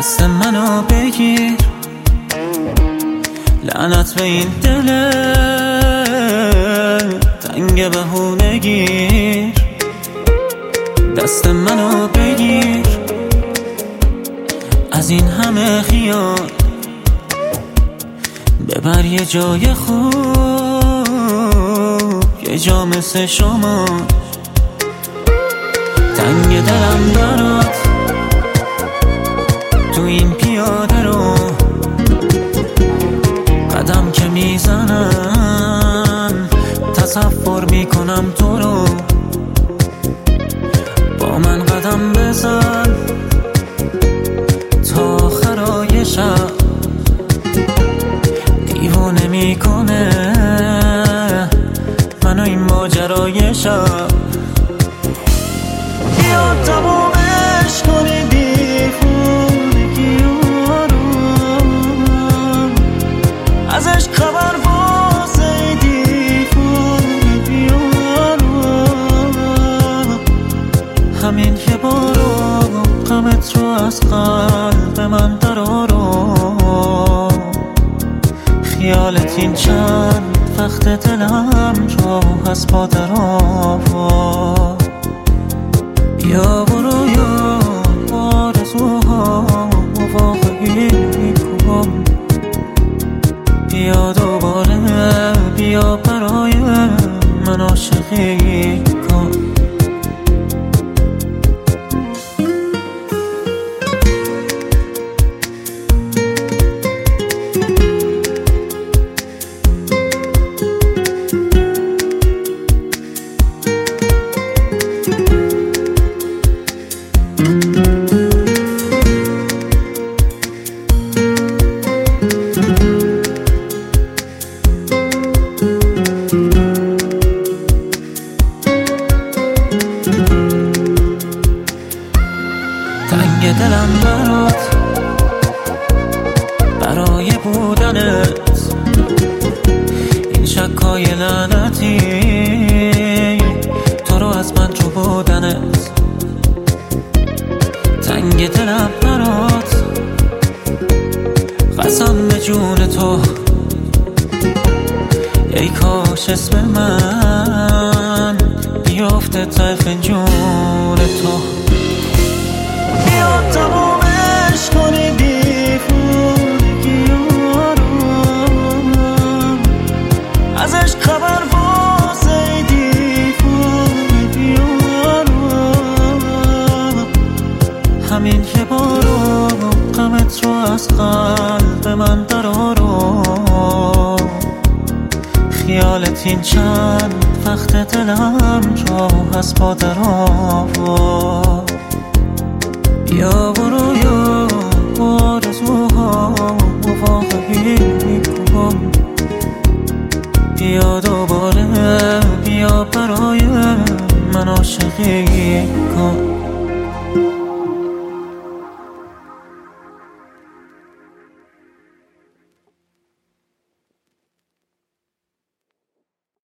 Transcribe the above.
دست منو بگیر، لعنت به این دل تنگ بهونگیر. دست منو بگیر، از این همه خیال ببر یه جای خوب، یه جا مثل شما. تنگ دلم برات تو این پیاده رو، قدم که میزنم تصور میکنم تو رو. با من قدم بزن تا آخرای شب، دیوانه میکنه منو این ماجرای شب. بیا تمومش کنی دیوونگی رو، ازش خبر واسه دیوونگی رو. همین یه بارو غمت رو از قلب من درارو، خیالت این چند وقت دلم رو از پادر آوا. بیا برو یا آرزوها واقعی کن، بیا دوباره بیا برای من عاشقی کن. تنگ دلم برات برای بودنت، این شکای لعنتی تو رو از من جو بودنت. تنگ دلم برات قسم به جون تو، ای کاش اسم من بیافته ته فنجون تو. بیا تمومش کنی دیوونگی رو، ازش خبر واسه دیوونگی رو. همین یه بارو غمت رو از قلب من درارو، خیالت این چند وقت دلم رو از پادر آوا. بیا برو یا آرزوها واقعی کن، بیا